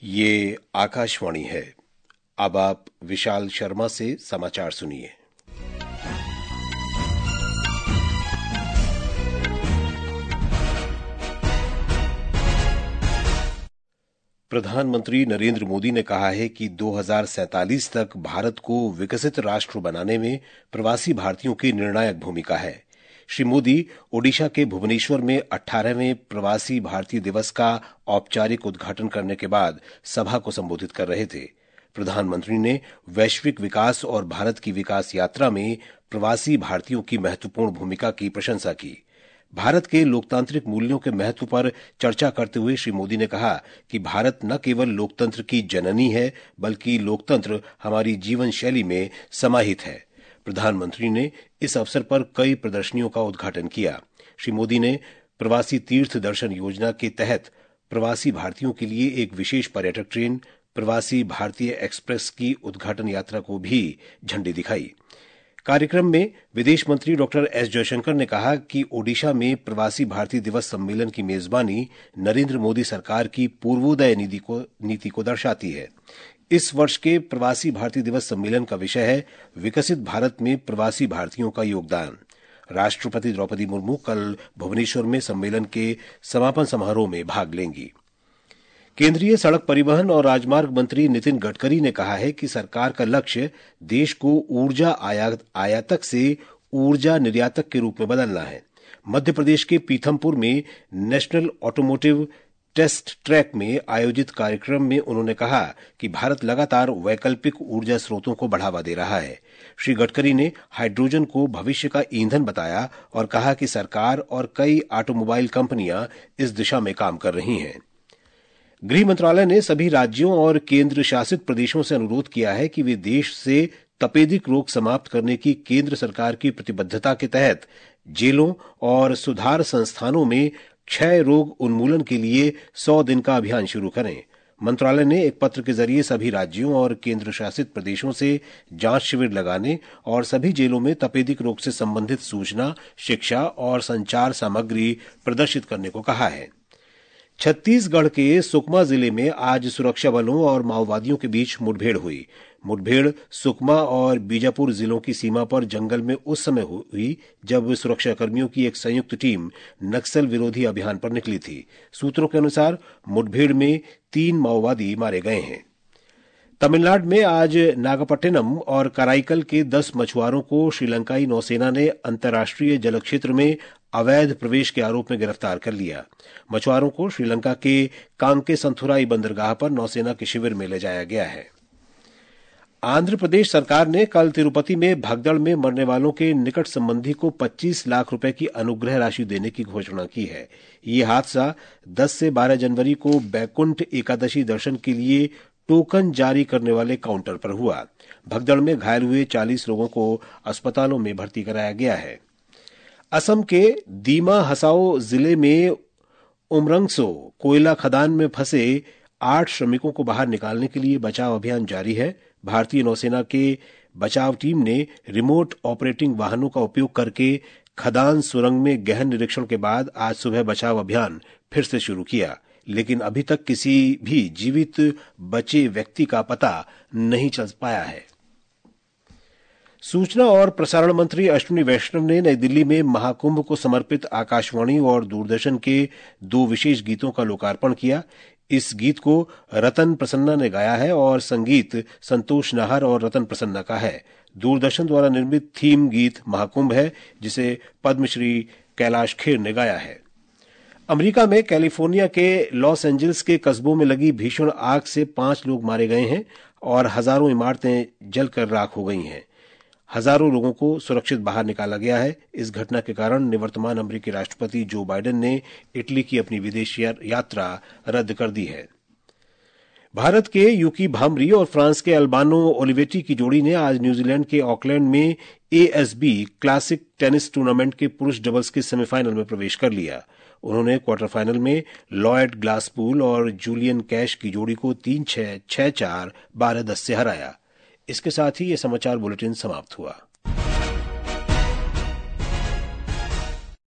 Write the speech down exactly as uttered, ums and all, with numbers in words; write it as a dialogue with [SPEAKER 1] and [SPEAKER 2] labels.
[SPEAKER 1] ये आकाशवाणी है। अब आप विशाल शर्मा से समाचार सुनिए। प्रधानमंत्री नरेंद्र मोदी ने कहा है कि दो हज़ार सैंतालीस तक भारत को विकसित राष्ट्र बनाने में प्रवासी भारतीयों की निर्णायक भूमिका है। श्री मोदी ओडिशा के भुवनेश्वर में अठारहवें प्रवासी भारतीय दिवस का औपचारिक उद्घाटन करने के बाद सभा को संबोधित कर रहे थे। प्रधानमंत्री ने वैश्विक विकास और भारत की विकास यात्रा में प्रवासी भारतीयों की महत्वपूर्ण भूमिका की प्रशंसा की। भारत के लोकतांत्रिक मूल्यों के महत्व पर चर्चा करते हुए श्री मोदी ने कहा कि भारत न केवल लोकतंत्र की जननी है, बल्कि लोकतंत्र हमारी जीवन शैली में समाहित है। प्रधानमंत्री ने इस अवसर पर कई प्रदर्शनियों का उद्घाटन किया। श्री मोदी ने प्रवासी तीर्थ दर्शन योजना के तहत प्रवासी भारतीयों के लिए एक विशेष पर्यटक ट्रेन प्रवासी भारतीय एक्सप्रेस की उद्घाटन यात्रा को भी झंडी दिखाई। कार्यक्रम में विदेश मंत्री डॉक्टर एस जयशंकर ने कहा कि ओडिशा में प्रवासी भारतीय दिवस सम्मेलन की मेजबानी नरेंद्र मोदी सरकार की पूर्वोदय नीति को नीति को दर्शाती है। इस वर्ष के प्रवासी भारतीय दिवस सम्मेलन का विषय है विकसित भारत में प्रवासी भारतीयों का योगदान। राष्ट्रपति द्रौपदी मुर्मू कल भुवनेश्वर में सम्मेलन के समापन समारोह में भाग लेंगी। केंद्रीय सड़क परिवहन और राजमार्ग मंत्री नितिन गडकरी ने कहा है कि सरकार का लक्ष्य देश को ऊर्जा आयात, आयातक से ऊर्जा निर्यातक के रूप में बदलना है। मध्य प्रदेश के पीथमपुर में नेशनल ऑटोमोटिव टेस्ट ट्रैक में आयोजित कार्यक्रम में उन्होंने कहा कि भारत लगातार वैकल्पिक ऊर्जा स्रोतों को बढ़ावा दे रहा है। श्री गडकरी ने हाइड्रोजन को भविष्य का ईंधन बताया और कहा कि सरकार और कई ऑटोमोबाइल कंपनियां इस दिशा में काम कर रही हैं। गृह मंत्रालय ने सभी राज्यों और केंद्र शासित प्रदेशों से अनुरोध किया है कि वे देश से तपेदिक रोग समाप्त करने की केंद्र सरकार की प्रतिबद्धता के तहत जेलों और सुधार संस्थानों में क्षय रोग उन्मूलन के लिए सौ दिन का अभियान शुरू करें। मंत्रालय ने एक पत्र के जरिए सभी राज्यों और केंद्र शासित प्रदेशों से जांच शिविर लगाने और सभी जेलों में तपेदिक रोग से संबंधित सूचना, शिक्षा और संचार सामग्री प्रदर्शित करने को कहा है। छत्तीसगढ़ के सुकमा जिले में आज सुरक्षा बलों और माओवादियों के बीच मुठभेड़ हुई। मुठभेड़ सुकमा और बीजापुर जिलों की सीमा पर जंगल में उस समय हुई जब सुरक्षाकर्मियों की एक संयुक्त टीम नक्सल विरोधी अभियान पर निकली थी। सूत्रों के अनुसार मुठभेड़ में तीन माओवादी मारे गए हैं। तमिलनाडु में आज नागपट्टिनम और कराईकल के दस मछुआरों को श्रीलंकाई नौसेना ने अंतर्राष्ट्रीय जल क्षेत्र में अवैध प्रवेश के आरोप में गिरफ्तार कर लिया। मछुआरों को श्रीलंका के कांके संथुराई बंदरगाह पर नौसेना के शिविर में ले जाया गया है। आंध्र प्रदेश सरकार ने कल तिरुपति में भगदड़ में मरने वालों के निकट संबंधी को पच्चीस लाख रुपए की अनुग्रह राशि देने की घोषणा की है। ये हादसा दस से बारह जनवरी को बैकुंठ एकादशी दर्शन के लिए टोकन जारी करने वाले काउंटर पर हुआ। भगदड़ में घायल हुए चालीस लोगों को अस्पतालों में भर्ती कराया गया है। असम के दीमा हसाओ जिले में उमरंगसो कोयला खदान में फंसे आठ श्रमिकों को बाहर निकालने के लिए बचाव अभियान जारी है। भारतीय नौसेना के बचाव टीम ने रिमोट ऑपरेटिंग वाहनों का उपयोग करके खदान सुरंग में गहन निरीक्षण के बाद आज सुबह बचाव अभियान फिर से शुरू किया, लेकिन अभी तक किसी भी जीवित बचे व्यक्ति का पता नहीं चल पाया है। सूचना और प्रसारण मंत्री अश्विनी वैष्णव ने नई दिल्ली में महाकुंभ को समर्पित आकाशवाणी और दूरदर्शन के दो विशेष गीतों का लोकार्पण किया। इस गीत को रतन प्रसन्ना ने गाया है और संगीत संतोष नाहर और रतन प्रसन्ना का है। दूरदर्शन द्वारा निर्मित थीम गीत महाकुंभ है, जिसे पद्मश्री कैलाश खेर ने गाया है। अमेरिका में कैलिफोर्निया के लॉस एंजल्स के कस्बों में लगी भीषण आग से पांच लोग मारे गए हैं और हजारों इमारतें जलकर राख हो गई हैं। हजारों लोगों को सुरक्षित बाहर निकाला गया है। इस घटना के कारण निवर्तमान अमेरिकी राष्ट्रपति जो बाइडेन ने इटली की अपनी विदेश यात्रा रद्द कर दी है। भारत के यूकी भामरी और फ्रांस के अल्बानो ओलिवेटी की जोड़ी ने आज न्यूजीलैंड के ऑकलैंड में एएसबी क्लासिक टेनिस टूर्नामेंट के पुरुष डबल्स के सेमीफाइनल में प्रवेश कर लिया। उन्होंने क्वार्टर फाइनल में लॉयड ग्लासपूल और जूलियन कैश की जोड़ी को तीन छह, छह चार, बारह दस से हराया। इसके साथ ही ये समाचार बुलेटिन समाप्त हुआ।